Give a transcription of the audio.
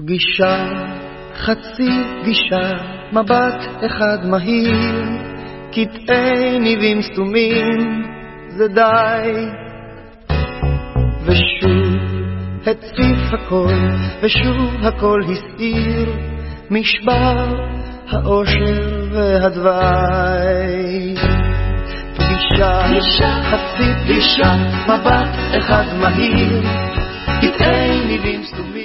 פגישה, חצי פגישה, מבט אחד מהיר, קטעי ניבים סתומים, זה די. ושוב הציף הכל, ושוב הכל הסעיר, משבר האושר והדווי. פגישה, חצי פגישה, מבט אחד מהיר, קטעי ניבים סתומים.